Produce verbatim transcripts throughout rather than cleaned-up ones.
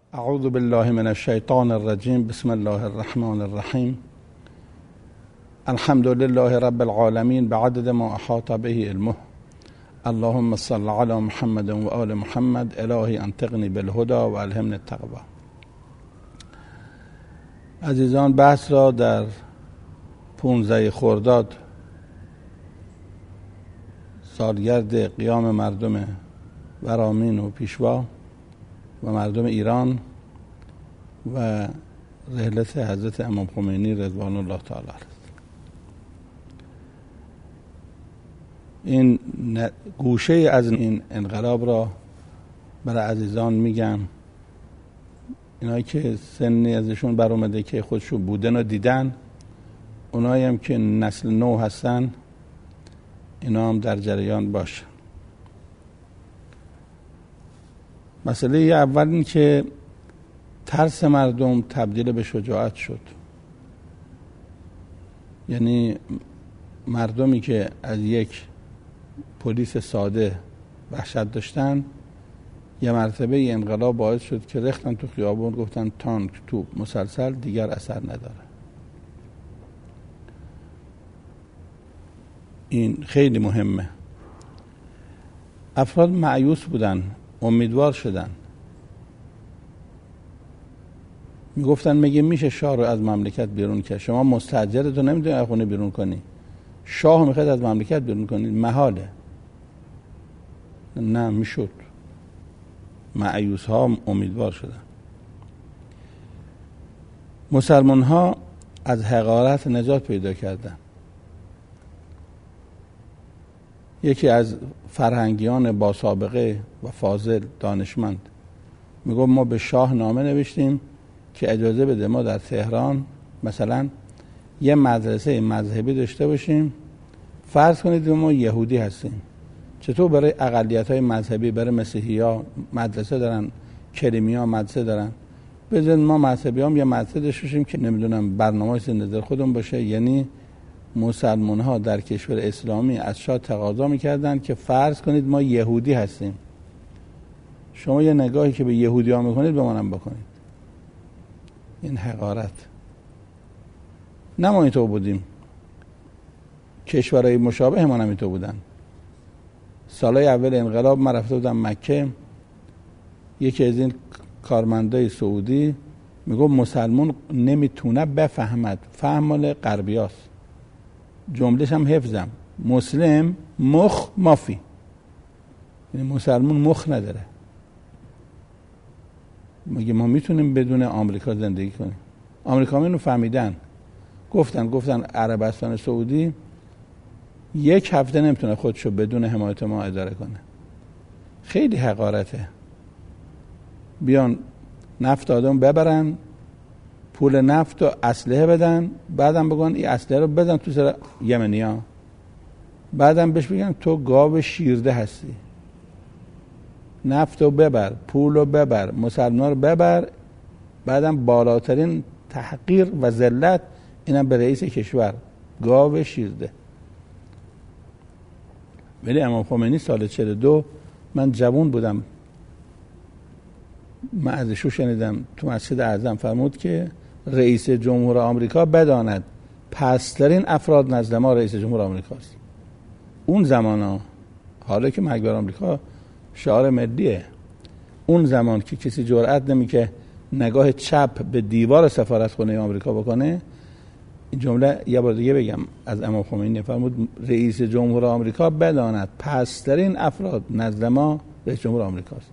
اعوذ بالله من الشیطان الرجیم. بسم الله الرحمن الرحیم. الحمد لله رب العالمین بعدد ما احاط به علمه. اللهم صل علی محمد و آل محمد. الهی انطقنی بالهدى و الهمنی التقوی. عزیزان، بحث را در پونزده خرداد سالگرد قیام مردم ورامین و پیشوا و مردم ایران و رحلت حضرت امام خمینی رضوان الله تعالی علیه این گوشه از این انقلاب را برای عزیزان میگم، اینایی که سنی ازشون بر اومده که خودشون بودن و دیدن، اونایی هم که نسل نو هستن اینا هم در جریان باشه. مسئله اول این که ترس مردم تبدیل به شجاعت شد. یعنی مردمی که از یک پلیس ساده وحشت داشتن، یه مرتبه انقلاب باعث شد که رختن تو خیابون، گفتن تانک، توپ، مسلسل دیگر اثر نداره. این خیلی مهمه. افراد مایوس بودن، امیدوار شدن، میگفتن مگه میشه شاه رو از مملکت بیرون کرد؟ شما مستاجرتو نمیتونی از خونه بیرون کنی، شاه میخواد از مملکت بیرون کنی، محاله. نه، میشد. مایوس ها امیدوار شدن. مسلمان ها از حقارت نجات پیدا کردن. یکی از فرهنگیان با سابقه و فاضل دانشمند میگه ما به شاه نامه نوشتیم که اجازه بده ما در تهران مثلا یه مدرسه مذهبی داشته باشیم. فرض کنید ما یهودی هستیم، چطور برای اقلیت‌های مذهبی، برای مسیحی‌ها مدرسه دارن، کریمی‌ها مدرسه دارن، بذارین ما مذهبی هم یه مدرسه داشته باشیم که نمیدونم برنامه‌ای زنده خودمون باشه. یعنی مسلمان ها در کشور اسلامی از شاه تقاضا میکردن که فرض کنید ما یهودی هستیم، شما یه نگاهی که به یهودی ها میکنید به منم بکنید. این حقارت. نه ما اینطور بودیم، کشورهای مشابه ما هم اینطور بودن. سالهای اول انقلاب من رفته بودم مکه، یکی از این کارمندای سعودی میگو مسلمون نمیتونه بفهمد، فهم مال غربیاست. جملهش هم حفظم، مسلم مخ مافی، یعنی مسلمون مخ نداره. مگه ما میتونیم بدون آمریکا زندگی کنیم؟ آمریکا اینو فهمیدن، گفتن گفتن عربستان سعودی یک هفته نمیتونه خودشو بدون حمایت ما اداره کنه. خیلی حقارته. بیان نفت آدم ببرن، پول نفت و اسلحه بدن، بعدم بگن این اسلحه رو بزن تو سر یمنیا، بعدم بهش بگن تو گاو شیرده هستی. نفت رو ببر، پول رو ببر، مسلمان رو ببر، بعدم بالاترین تحقیر و ذلت اینم به رئیس کشور، گاو شیرده. ولی امام خمینی سال چهل و دو من جوان بودم، من ازشو شنیدم تو مسجد اعظم، فرمود که رئیس جمهور آمریکا بداند پسترین افراد نزد ما رئیس جمهور آمریکاست. اون زمان ها، حالا که مرگ بر آمریکا شعار ملیه، اون زمان که کسی جرئت نمی که نگاه چپ به دیوار سفارتخانه آمریکا بکنه، این جمله یه بار دیگه بگم از امام خمینی، فرمود رئیس جمهور آمریکا بداند پسترین افراد نزد ما رئیس جمهور آمریکاست.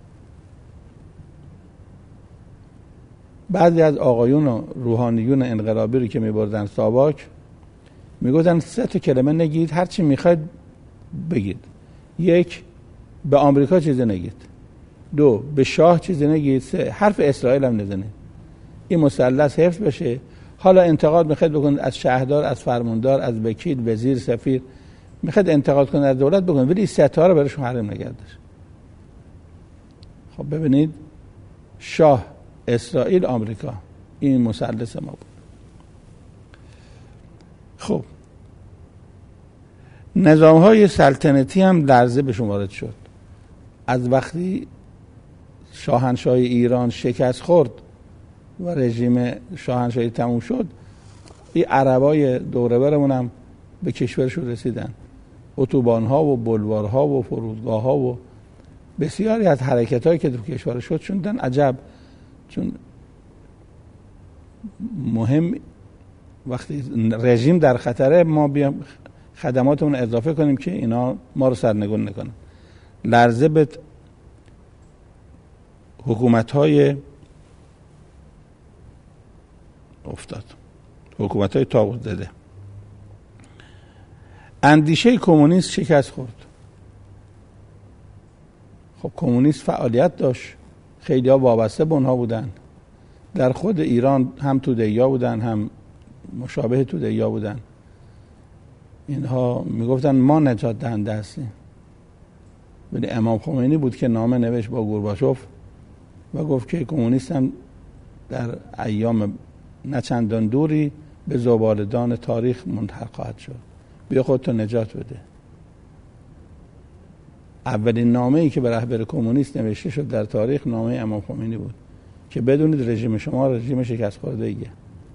بعضی از آقایون و روحانیون انقلابی رو که می‌بردن ساواک میگفتن سه تا کلمه نگید، هر چی میخواید بگید. یک، به آمریکا چیزی نگید. دو، به شاه چیزی نگید. سه، حرف اسرائیل هم نزنید. این مثلث حفظ بشه. حالا انتقاد میخواید بکنید از شهردار، از فرماندار، از وکیل، وزیر، سفیر، میخواید انتقاد کنید از دولت بکنید، ولی سه تا رو براشون حرام نگردش. خب ببینید، شاه، اسرائیل، آمریکا، این مثلث ما بود. خب نظام‌های سلطنتی هم لرزه بهشون وارد شد. از وقتی شاهنشاهی ایران شکست خورد و رژیم شاهنشاهی تموم شد، این عربای دوره برمون هم به کشورشون رسیدن. اتوبان‌ها و بلوارها و فرودگاه‌ها و بسیاری از حرکت‌هایی که تو کشور شد شدن عجب. چون مهم وقتی رژیم در خطره ما بیام خدماتمون اضافه کنیم که اینا ما رو سرنگون نکنن. لرزه به حکومت‌های افتاد، حکومت‌های طاغوت زده. اندیشه کمونیست شکست خورد. خب کمونیست فعالیت داشت، خیلی ها وابسته به اونها بودن، در خود ایران هم توده‌ای‌ها بودن هم مشابه توده‌ای‌ها بودن. اینها میگفتن ما نجات دهنده هستیم. ولی امام خمینی بود که نامه نوشت با گورباچوف و گفت که کمونیستم در ایام نه چندان دوری به زباله‌دان تاریخ منتقل خواهد شد، بیا خودتو نجات بده. اولین نامه‌ای که به رهبر کمونیست نوشته شد در تاریخ نامه امام خمینی بود که بدونید رژیم شما رژیم شکست خورده‌ایه.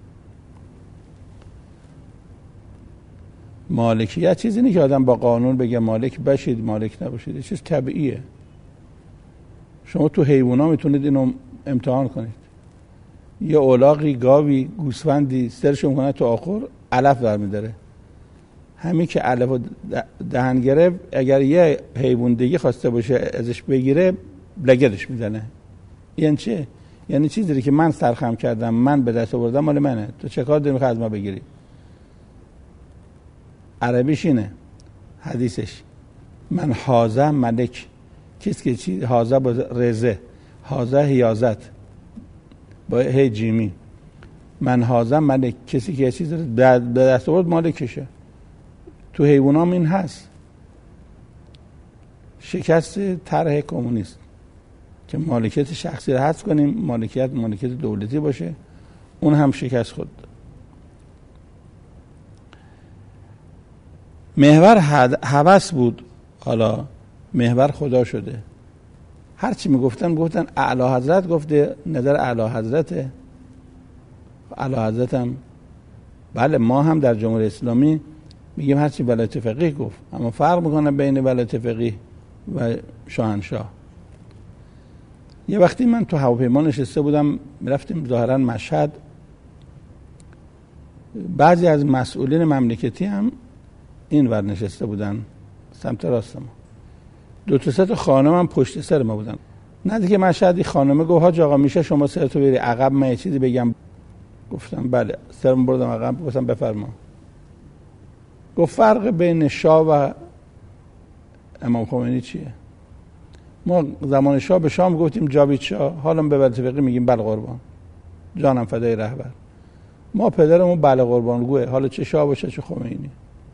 مالکیت چیزی نیست که آدم با قانون بگه مالک بشید مالک نباشید، این چیز طبیعیه. شما تو حیوونا میتونید اینو امتحان کنید. یه الاغی، گاوی، گوسفندی سرشو میکنه تو آخر علف برمیداره. همین که علفو دهن گرفت اگر یه حیوان دیگه خواسته باشه ازش بگیره لگدش میزنه. یعنی چه؟ یعنی چیزی که من سرخم کردم، من به دست آوردم مال منه، تو چه کار داری میخوای از ما بگیری؟ عربیش اینه، حدیثش من حاضر ملک، کسی که چی حاضر با رزه، حاضر حیازت با هی جیمی، من حاضر ملک، کسی که چیز به دست آورد مالکشه. تو حیوانام این هست. شکست طرح کمونیست که مالکیت شخصی رو حذف کنیم، مالکیت مالکیت دولتی باشه، اون هم شکست خورد. محور هوس بود، حالا محور خدا شده. هر چی میگفتن گفتن اعلی حضرت گفته، نظر اعلی حضرته. اعلی حضرت هم بله، ما هم در جمهوری اسلامی میگیم هر چی ولایت فقیه گفت، اما فرق میکنه بین ولایت فقیه و شاهنشاه. یه وقتی من تو هواپیما نشسته بودم، میرفتیم ظاهرا مشهد، بعضی از مسئولین مملکتی هم این ور نشسته بودن سمت راست ما. دو تا سه تا خانم هم پشت سر ما بودن. نه دیگه مشهدی خانمه گفت حاج آقا میشه شما سرتو بری عقب، من یه چیزی بگم. گفتم بله. سرم بردم عقب، گفتم بفرما. گفت فرق بین شاه و امام خمینی چیه؟ ما زمان شاه به شام گفتیم جاوید شاه، حالا به ولایت فقیه میگیم بله قربان، جانم فدای رهبر. ما پدرمون بله قربان گوه، حالا چه شاه باشه چه خمینی.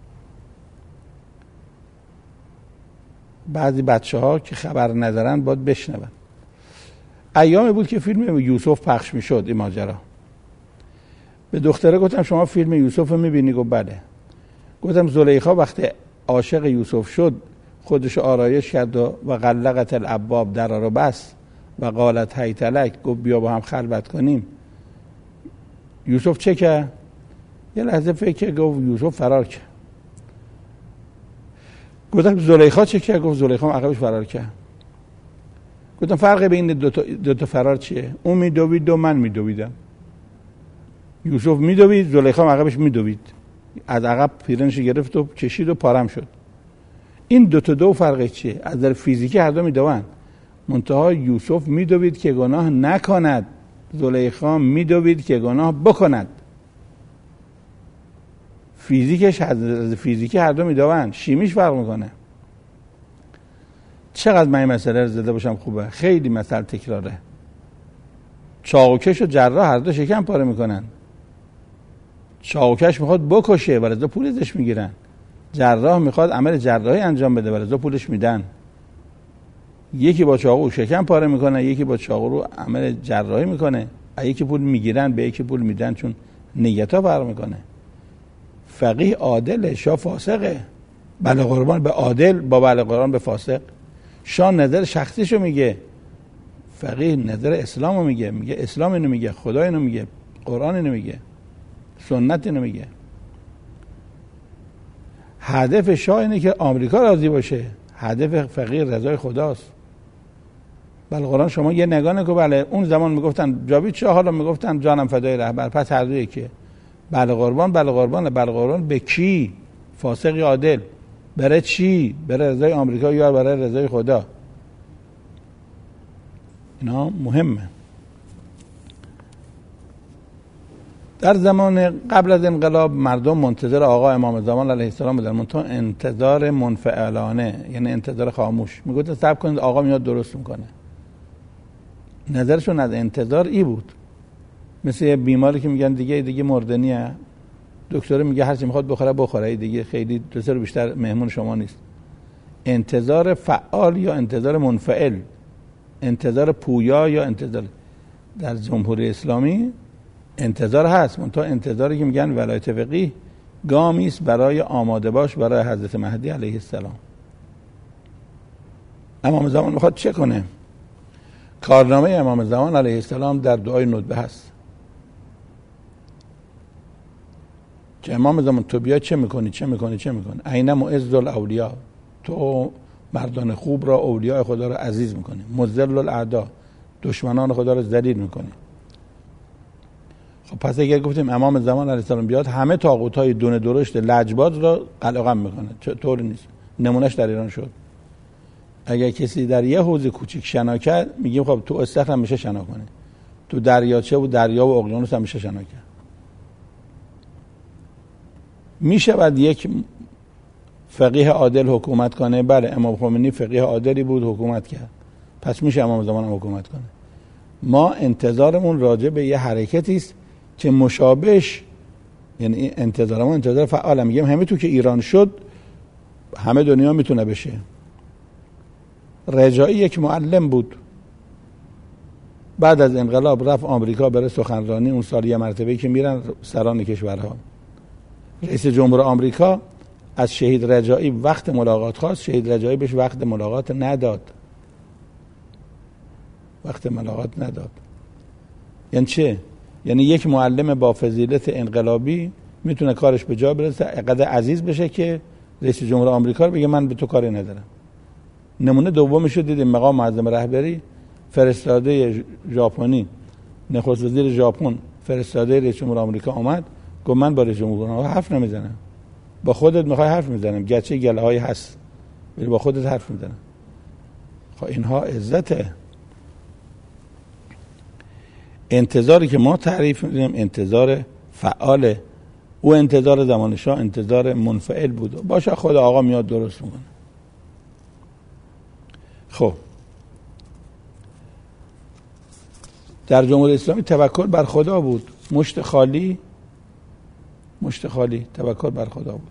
بعضی بچه ها که خبر ندارن باید بشنون. ایامی بود که فیلم یوسف پخش میشد، این ماجرا. به دختره گفتم شما فیلم یوسف رو میبینی؟ گفت بله. گفتم زلیخا وقتی عاشق یوسف شد خودش آرایش کرد و غلقت الابواب، درا رو بست و قالت هیت لک، گفت بیا با هم خلوت کنیم. یوسف چه کرد؟ یه لحظه فکر گفت یوسف فرار کرد. گفتم زلیخا چه کرد؟ گفت زلیخا عقبش فرار کرد. گفتم فرق بین دو تا دو تا فرار چیه؟ اون میدوید و من میدویدم. یوسف میدوید، زلیخا عقبش میدوید، از عقب پیرنش گرفت و کشید و پارم شد. این دو تا دو فرق چیه؟ از نظر فیزیکی هر دو میدوند، منتها یوسف میدوید که گناه نکند، زلیخا میدوید که گناه بکند. فیزیکش از فیزیکی هر دو میدوند، شیمیش فرق میکنه. چقدر من این مسئله رو زده باشم خوبه، خیلی مسئله تکراره. چاقوکش و جراح هر دو شکم پاره میکنن. چاقوکش میخواد بکشه ولی از پول ازش میگیرن، جراح میخواد عمل جراحی انجام بده ولی از پولش میدن. یکی با چاقو شکم پاره میکنه، یکی با چاقو رو عمل جراحی میکنه، یکی پول میگیرن به یکی پول میدن، چون نیت‌ها فرق میکنه. فقیه عادله، شاه فاسقه. بله قربان به عادل با بله قربان به فاسق. شاه نظر شخصیشو میگه، فقیه نظر اسلامو میگه، میگه اسلام اینو میگه، خدا اینو میگه، قرآن اینو میگه، سنت اینو میگه. هدف شاه اینه که آمریکا راضی باشه، هدف فقیه رضای خداست. بله قرآن شما یه نگاه نکن. بله اون زمان میگفتن جاوید شاه، حالا میگفتن جانم فدای رهبر، پس هر دوی که بله قربان بله قربان بله قربان به کی؟ فاسق یا عادل؟ برای چی؟ برای رضای آمریکا یا برای رضای خدا؟ اینا مهمه. در زمان قبل از انقلاب مردم منتظر آقا امام زمان علیه السلام بودن، منتها انتظار منفعلانه، یعنی انتظار خاموش. میگفتن صبر کنید آقا میاد درست میکنه. نظرشون از انتظار ای بود. مثل یه بیماری که میگن دیگه دیگه مردنیه، دکتر میگه هر چی میخواد بخوره بخوره، دیگه خیلی دو سه رو بیشتر مهمون شما نیست. انتظار فعال یا انتظار منفعل، انتظار پویا یا انتظار. در جمهوری اسلامی انتظار هست، منتها انتظاری که میگن ولایت فقیه گامی است برای آماده باش برای حضرت مهدی علیه السلام. امام زمان میخواد چه کنه؟ کارنامه امام زمان علیه السلام در دعای ندبه هست که امام زمان تو بیا چه میکنی چه میکنی چه میکنی؟ عین معز الاولیا، تو مردان خوب را، اولیاء خدا را عزیز میکنی، مذل الاعدا، دشمنان خدا را ذلیل میکنی. خب پس اگر گفتیم امام زمان علیه السلام بیاد، همه طاغوت‌های دونه درشت لجباز را قلقم میکنه. چطور نیست؟ نمونهش در ایران شد. اگر کسی در یه حوض کوچیک شنا کرد، میگیم خب تو استخر هم میشه شنا کنه، تو دریاچه و دریا و اقیانوس هم میشه شنا کرد. میشه بعد یک فقیه عادل حکومت کنه؟ بله امام خمینی فقیه عادلی بود، حکومت کرد، پس میشه امام زمان هم حکومت کنه. ما انتظارمون راجع به یه حرکتی است که مشابهش، یعنی انتظارمون انتظار فعال. میگیم همه تو که ایران شد همه دنیا میتونه بشه. رجایی یک معلم بود، بعد از انقلاب رفت آمریکا برای سخنرانی. اون سال یه مرتبه که میرن سران کشورها، رئیس جمهور آمریکا از شهید رجایی وقت ملاقات خواست، شهید رجایی بهش وقت ملاقات نداد. وقت ملاقات نداد یعنی چه؟ یعنی یک معلم با فضیلت انقلابی میتونه کارش به جا برسه، اینقدر عزیز بشه که رئیس جمهور آمریکا رو بگه من به تو کاری ندارم. نمونه دومش رو دیدیم، مقام معظم رهبری فرستاده ژاپنی، نخست وزیر ژاپن فرستاده رئیس جمهور آمریکا آمد، گفت من با رئیس جمهور آمریکا حرف نمیزنم، با خودت میخوای حرف میزنم، گرچه گله هایی هست ولی با خودت حرف میزنم. خب اینها عزته. انتظاری که ما تعریف می‌کنیم انتظار فعاله، او انتظار زمان شاه انتظار منفعل بود. باشه خود آقا میاد درست میکنه. خب در جمهوری اسلامی توکل بر خدا بود، مشت خالی مشت خالی توکل بر خدا بود.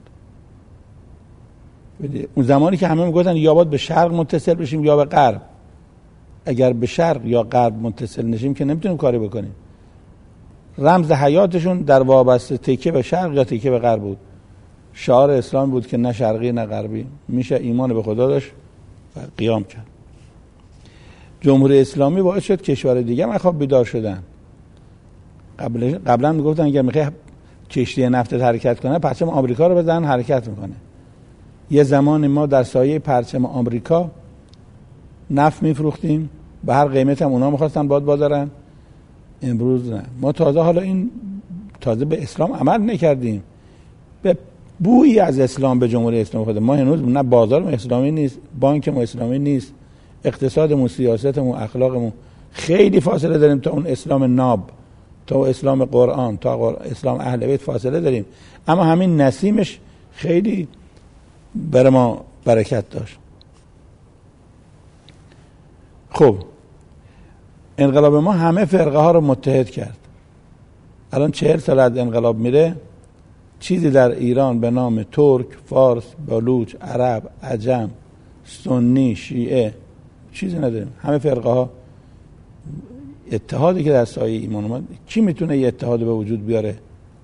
بده. اون زمانی که همه میگفتن یا باید به شرق متصل بشیم یا به غرب، اگر به شرق یا غرب متصل نشیم که نمیتونیم کاری بکنیم. رمز حیاتشون در وابسته تکیه به شرق یا تکیه به غرب بود. شعار اسلام بود که نه شرقی نه غربی، میشه ایمان به خدا داشت و قیام کرد. جمهوری اسلامی باعث شد کشور دیگه هم خواب بیدار شدن. قبل قبلا میگفتن اگر میخوای کشتی نفت حرکت کنه پرچم آمریکا رو بزن حرکت میکنه. یه زمان ما در سایه پرچم آمریکا نفت میفروختیم، به هر قیمت هم اونا میخواستن باد بازارن. امروز نه، ما تازه حالا این تازه به اسلام عمل نکردیم، به بویی از اسلام به جمهوری اسلامی خود ما هنوز نه بازارمون اسلامی نیست، بانکمون اسلامی نیست، اقتصادمون، سیاستمون، اخلاقمون خیلی فاصله داریم تا اون اسلام ناب، تا اسلام قرآن، تا اسلام اهل بیت فاصله داریم. اما همین نسیمش خیلی برای ما برکت داشت. خب انقلاب ما همه فرقه ها رو متحد کرد. الان چهل سال از انقلاب میره، چیزی در ایران به نام ترک، فارس، بلوچ، عرب، عجم، سنی، شیعه چیزی نداریم. همه فرقه ها اتحادی که در سایه ایمان اومد. کی میتونه یه اتحاد به وجود بیاره؟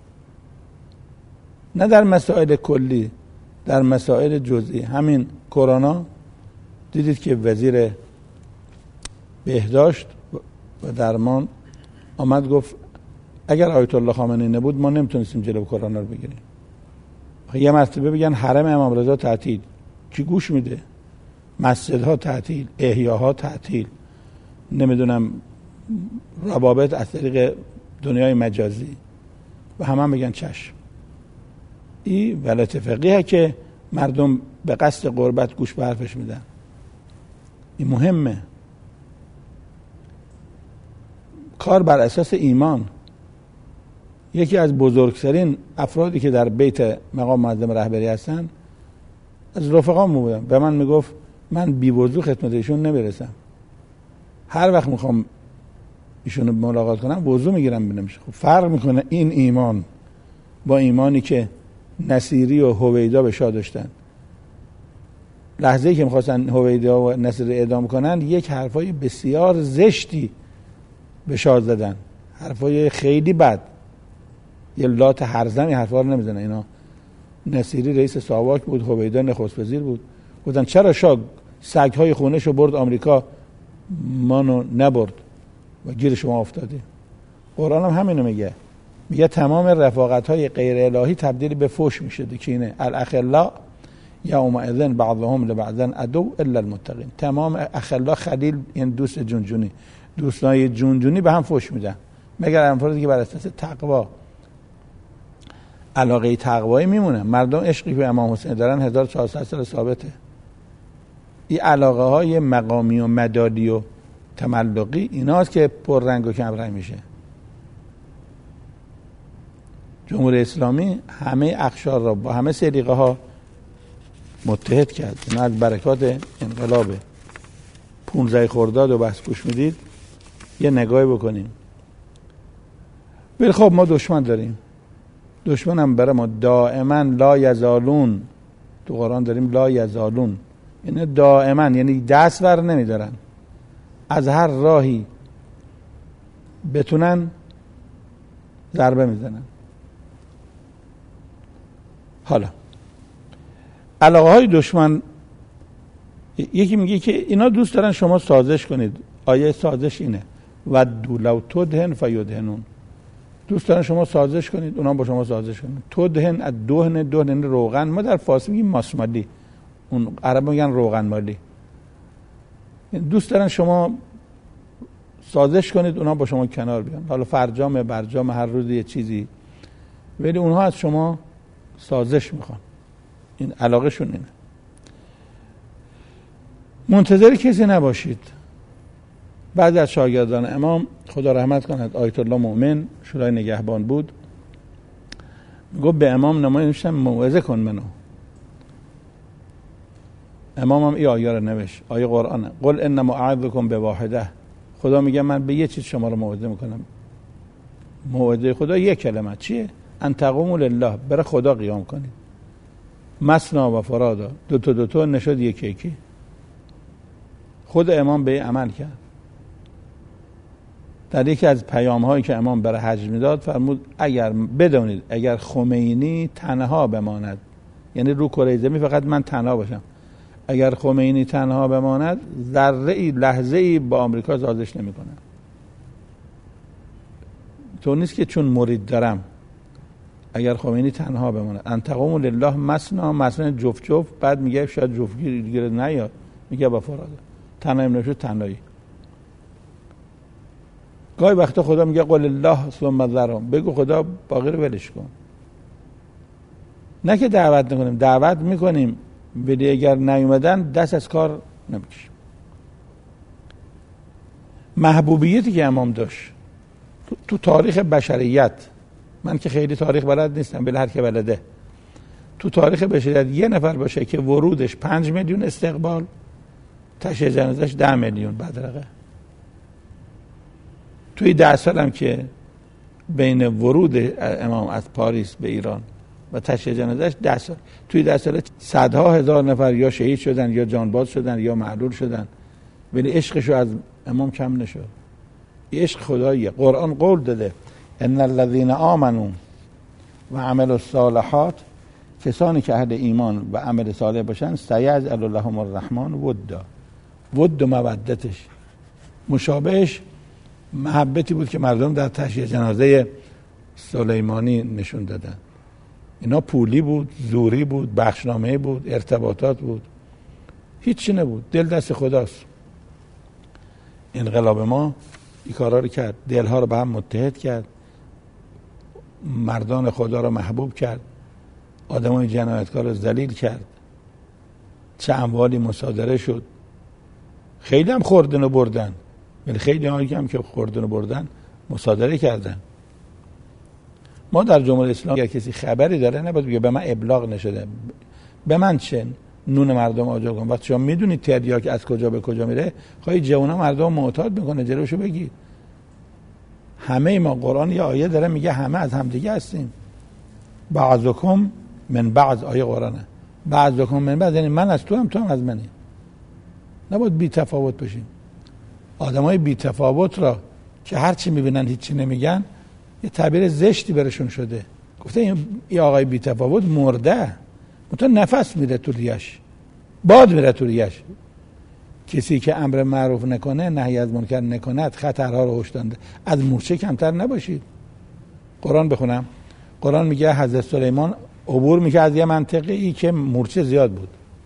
نه در مسائل کلی، در مسائل جزئی. همین کرونا دیدید که وزیر بهداشت و درمان آمد گفت اگر آیت الله خامنه‌ای نبود ما نمیتونستیم جلو کرونا رو بگیریم. یه مرتبه بگن حرم امام رضا تعطیل، کی گوش میده؟ مسجدها تعطیل، احیاها تعطیل، نمیدونم روابط از طریق دنیای مجازی و همه هم بگن چشم. این ولایت فقیه که مردم به قصد قربت گوش به حرفش میدن. این مهمه. کار بر اساس ایمان. یکی از بزرگترین افرادی که در بیت مقام معظم رهبری هستن از رفقام بودم، به من میگفت من بی وضو خدمت ایشون نمیرسم، هر وقت میخوام ایشونو ملاقات کنم وضو میگیرم ببینم. خب فرق میکنه این ایمان با ایمانی که نصیری و هویدا به شاه داشتن. لحظه‌ای که میخواستن هویدا و نصیری اعدام کنن یک حرفای بسیار زشتی به شاه زدن، حرفای خیلی بد. یه لات هرزمی حرفا رو نمیزنه اینا. نصیری رئیس ساواک بود، هویدا نخست وزیر بود. گفتن چرا شاه سگ‌های خونه‌شو برد آمریکا مانو نبرد و گیر شما افتاده. قرآن هم همینو میگه، میگه تمام رفاقت‌های غیر الهی تبدیل به فحش میشه. که اینه الاخلاء یومئذ بعضهم لبعض عدو الا المتقین. تمام اخلا خلیل یعنی دوست جونجونی، دوستای جونجونی به هم فحش میدن مگر افرادی که بر اساس تقوا علاقه تقوایی میمونه. مردم عشقی به امام حسین دارن هزار و چهارصد سال ثابته. این علاقه های مقامی و مدادی و تملقی ایناست که پر رنگ و کم رنگ میشه. جمهوری اسلامی همه اقشار را با همه سلیقه ها متحد کرد. اینا از برکات انقلاب پونزده خرداد و بس گوش میدید یه نگاهی بکنیم. ولی خب ما دشمن داریم، دشمن هم برای ما دائما لا یزالون، تو قرآن داریم لا یزالون، یعنی دائما، یعنی دست بر نمیدارن، از هر راهی بتونن ضربه میزنن. حالا علاقه های دشمن، یکی میگه که اینا دوست دارن شما سازش کنید. آیه سازش اینه و لو تدهن فیدهنون، دوست دارن شما سازش کنید اونا با شما سازش کنید. تدهن از دهن، دهن روغن، ما در فارسی میگیم ماسمالی، اون عرب میگن روغن مالی. دوست دارن شما سازش کنید اونا با شما کنار بیان، حالا فرجام برجام هر روز یه چیزی، ولی اونها از شما سازش میخوان. این علاقه شون اینه. منتظر کسی نباشید. بعضی از شاگردان امام خدا رحمت کند آیت الله مؤمن شورای نگهبان بود، گفت به امام نمایی نوشتم موعظه کن منو. امام هم این آیه رو نوشت، آیه قرآنه، قل انما اعظکم بواحده. خدا میگه من به یه چیز شما رو موعظه میکنم. موعظه خدا یک کلمه چیه؟ ان تقوموا لله، برای خدا قیام کنید. مثنا و فرادا، دو تا دو تا نشد یکی یکی. خود امام به عمل کرد. در یکی از پیام هایی که امام برای حج میداد فرمود اگر بدونید اگر خمینی تنها بماند، یعنی رو کره زمین فقط من تنها باشم، اگر خمینی تنها بماند ذره ای لحظه ای با آمریکا سازش نمیکنه. تو نیست که چون مرید دارم، اگر خمینی تنها بماند. ان تقوموا لله مثنا، مثلا جفت جفت، بعد میگه شاید جفتگیر دیگه نیاد، میگه با فراده تنهایی نشد تنهایی. گاهی وقتا خدا میگه قل الله ثم ذرهم، بگو خدا باقی رو ولش کن. نه که دعوت نکنیم، دعوت میکنیم ولی اگر نیومدن دست از کار نمیکشیم. محبوبیتی که امام داشت تو, تو تاریخ بشریت، من که خیلی تاریخ بلد نیستم ولی هر که بلده، تو تاریخ بشریت یه نفر باشه که ورودش پنج میلیون استقبال، تشییع جنازش ده میلیون بدرقه. توی ده سالم که بین ورود امام از پاریس به ایران و تشییع جنازش ده سال، توی ده سال صدها هزار نفر یا شهید شدن یا جانباز شدن یا معلول شدن، ولی عشقشو از امام کم نشد. این عشق خداییه. قرآن قول داده ان الذين آمنوا و عملوا الصالحات، کسانی که اهل ایمان و عمل صالح باشن سیجعل لهم الرحمن ودا. ود و مودتش مشابهش محبتی بود که مردم در تشییع جنازه سلیمانی نشون دادن. اینا پولی بود، زوری بود، بخشنامه بود، ارتباطات بود، هیچی نبود. دل دست خداست. انقلاب ما این کارا رو کرد، دلها رو به هم متحد کرد، مردان خدا رو محبوب کرد، آدمای جنایتکار رو ذلیل کرد، چه اموالی مصادره شد. خیلی هم خوردن و بردن، ولی خیلی هایی هم که خوردن و بردن مصادره کردن. ما در جمهوری اسلامی اگر کسی خبری داره نباید بگه به من ابلاغ نشده، به من چه، نون مردم آجر کن. وقتی شما میدونید تریاک از کجا به کجا میره، خواهی جوونا مردم معتاد میکنه، جلوشو بگیر. همه ما قرآن یه آیه داره میگه همه از همدیگه هستیم. بعضکم من بعض، آیه قرآنه. بعضکم من بعض یعنی من از تو هم تو هم از منی. نباید بی تفاوت باشیم. آدمای بی تفاوت را که هر چی میبینن هیچی نمیگن، یه تعبیر زشتی برشون شده. گفته این آقای بی تفاوت مرده، منتها نفس میره تو ریش، باد میره تو ریش. کسی که امر معروف نکنه، نهی از منکر نکند، خطرها رو هشدار دهد، از مورچه کمتر نباشید. قرآن بخونم. قرآن میگه حضرت سلیمان عبور میکرد از یه منطقه ای که مورچه زیاد بود.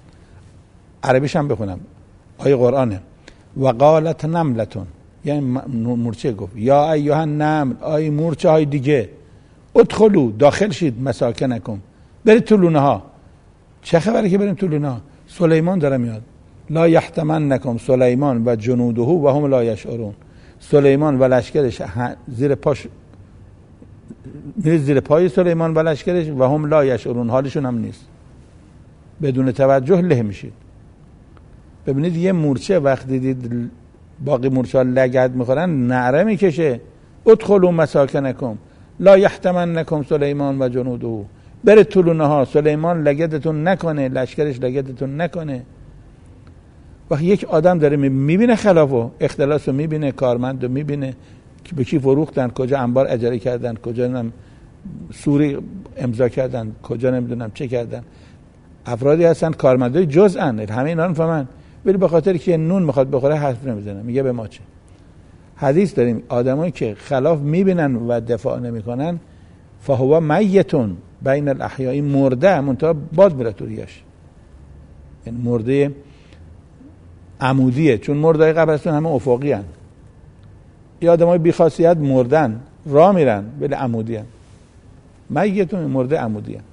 عربیش هم بخونم. آیه قرآنه. و قالت نملتون، یعنی مورچه گفت یا ایها النمل، آی مورچه های دیگه، ادخلوا، داخل شید، مساکنکم، برید تو لونه ها. چه خبره که بریم تو لونه ها؟ سلیمان داره میاد. لا یحتمنکم سلیمان و جنوده و هم لا یشعرون. سلیمان و لشکرش زیر پاش میره، زیر پای سلیمان و لشکرش و هم لا یشعرون، حالشون هم نیست. بدون توجه له میشید. ببینید یه مورچه وقتی دید باقی مورچه ها لگد میخورن، نعره میکشه ادخلوا مساکنکم لا یحتمنکم سلیمان و جنوده. برید تو لونه ها، سلیمان لگدتون نکنه، لشکرش لگدتون نکنه. وقتی یک آدم داره میبینه خلافو، اختلاس رو میبینه، کارمند رو میبینه که به کی فروختن، کجا انبار اجاره کردن، کجا نم سوری امضا کردن، کجا نمیدونم چه کردن. افرادی هستن کارمندای جزءن، همه اینا رو فهمن، ولی به خاطر که نون میخواد بخوره حرف نمیزنه، میگه به ما چه. حدیث داریم آدمایی که خلاف میبینن و دفاع نمیکنن فهو میتون بین الاحیاء، مرده منتها باد میره تو ریش، یعنی مرده عمودیه، چون مردای قبرستون همه افقی هن. یه آدمای بیخاصیت مردن راه میرن ولی عمودی هن. میتون مرده عمودی هن.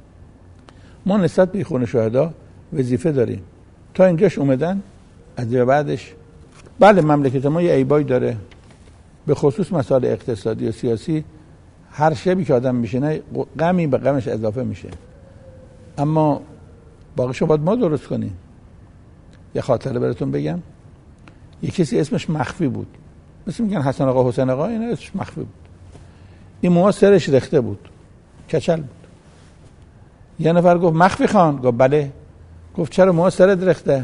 ما نسبت به خون شهدا وظیفه داریم. تا اینجاش اومدن، از بعدش بله مملکت ما یه عیبایی داره، به خصوص مسائل اقتصادی و سیاسی. هر شبی که آدم میشینه غمی به غمش اضافه میشه، اما باقیشو باید ما درست کنیم. یه خاطره براتون بگم. یه کسی اسمش مخفی بود، مثل میگن حسن آقا حسین آقا، این اسمش مخفی بود. این موها سرش رخته بود، کچل بود. یه نفر گفت مخفی خان، گفت بله. گفت چرا موها سرت رخته؟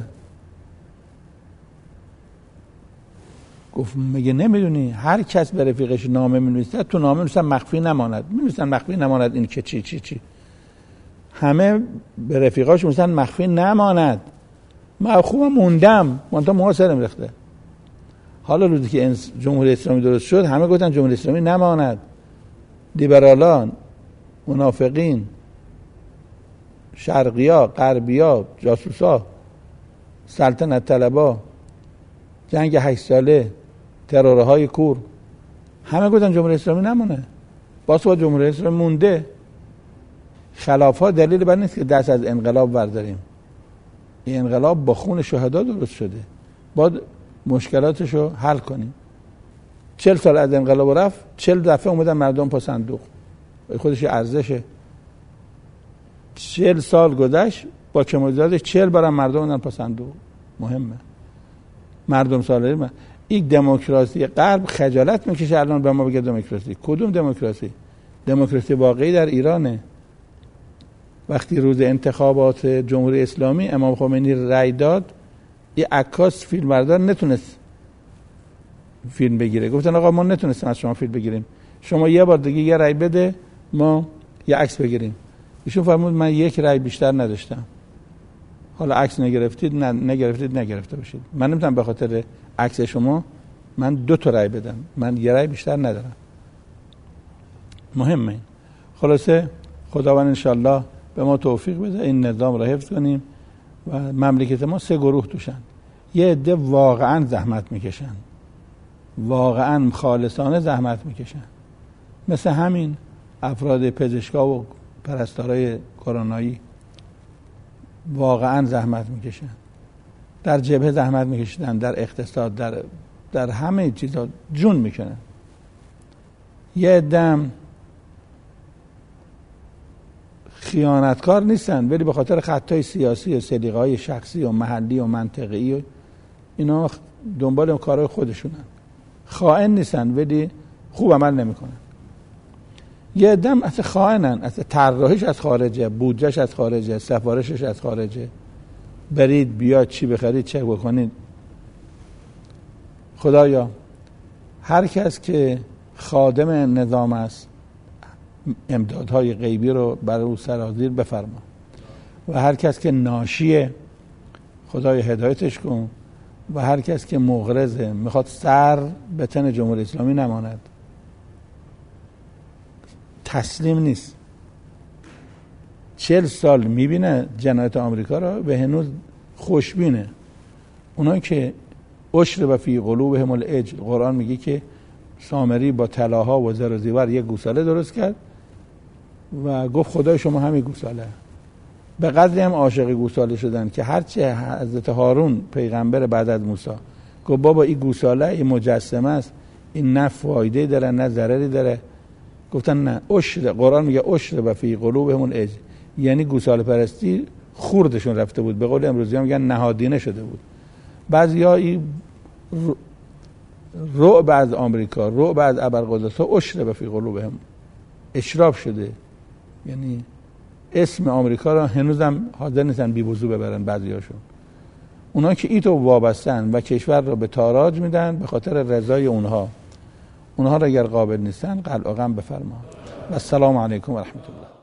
گفت مگه نمیدونی هر کس به رفیقش نامه می‌نویسه، تو نامه می‌نویسن مخفی نماند، می‌نویسن مخفی نماند این که چی چی چی. همه به رفیقاش می‌نویسن مخفی نماند. من خوبم موندم، منتها موها سرم رخته. حالا روزی که جمهوری اسلامی درست شد، همه گفتن جمهوری اسلامی نماند. لیبرالان، منافقین، شرقیا، غربیا، جاسوسا، سلطنت طلبا، جنگ هشت ساله، ترورهای کور، همه گفتن جمهوری اسلامی نمونه. باز با جمهوری اسلامی مونده. خلاف‌ها دلیل بر نیست که دست از انقلاب برداریم. این انقلاب با خون شهدا درست شده، باید مشکلاتشو حل کنیم. چل سال از انقلاب رفت، چل دفعه اومدن مردم پا صندوق، خودش ارزشه. چل سال گذشت، با کمالزادش چل بارم مردم اومدن پا صندوق. مهمه مردم سالاری. من این دموکراسی غرب خجالت میکشه الان به ما بگه دموکراسی. کدوم دموکراسی؟ دموکراسی واقعی در ایرانه. وقتی روز انتخابات جمهوری اسلامی امام خمینی رأی داد، یه عکاس فیلم بردار نتونست فیلم بگیره. گفتن آقا ما نتونستیم از شما فیلم بگیریم، شما یه بار دیگه یه رأی بده ما یه عکس بگیریم. ایشون فرمود من یک رأی بیشتر نداشتم، حالا عکس نگرفتید نه نگرفتید نگرفته باشید. من نمیتونم به خاطر عکس شما من دو تا رأی بدم، من یه رأی بیشتر ندارم. مهمه این. خلاصه خداوند انشالله به ما توفیق بده این نظام را حفظ کنیم و مملکت ما سه گروه توشن. یه عده واقعا زحمت میکشن، واقعا خالصانه زحمت میکشن، مثل همین افراد پزشکا و پرستارای کرونایی واقعا زحمت میکشن، در جبهه زحمت میکشن، در اقتصاد، در در همه چیزا جون میکنن. یه عده خیانتکار نیستن ولی به خاطر خطای سیاسی و سلیقه‌های شخصی و محلی و منطقه‌ای و اینا دنبال کارهای خودشونن. خائن نیستن ولی خوب عمل نمیکنن. یه عده اصلا خائنن، اصلا طراحیش از خارجه، بودجهش از خارجه، سفارشش از خارجه، برید بیاد چی بخرید چه بکنید. خدایا هر کس که خادم نظام است امدادهای غیبی رو برای او سرازیر بفرما و هر کس که ناشیه خدای هدایتش کن و هر کس که مغرضه میخواد سر به تن جمهوری اسلامی نماند، تسلیم نیست، چل سال میبینه جنایت آمریکا رو و هنوز خوشبینه. اونایی که عشر و فی قلوبهم العجل، قرآن میگه که سامری با طلاها و زر و زیور یک گوساله درست کرد و گفت خدای شما همین گوساله. به قدری هم عاشق گوساله شدن که هرچه حضرت هارون پیغمبر بعد از موسی گفت بابا این گوساله این مجسمه است، این نه فایده داره نه ضرری داره، گفتن نه. عشر، قرآن میگه عشر و فی قلوبهم العجل، یعنی گوساله پرستی خوردشون رفته بود، به قول امروزی هم میگن نهادینه شده بود. بعضیا این رعب از آمریکا، رعب از ابرقدس‌ها عشر و فی قلوبهم اشراب شده، یعنی اسم آمریکا را هنوزم حاضر نیستن بی وضو ببرن بعضیاشون. اونا که ایتو وابستن و کشور را به تاراج میدن به خاطر رضای اونها، اونها را اگر قابل نیستن قلع و قم بفرما. و السلام علیکم و رحمت الله.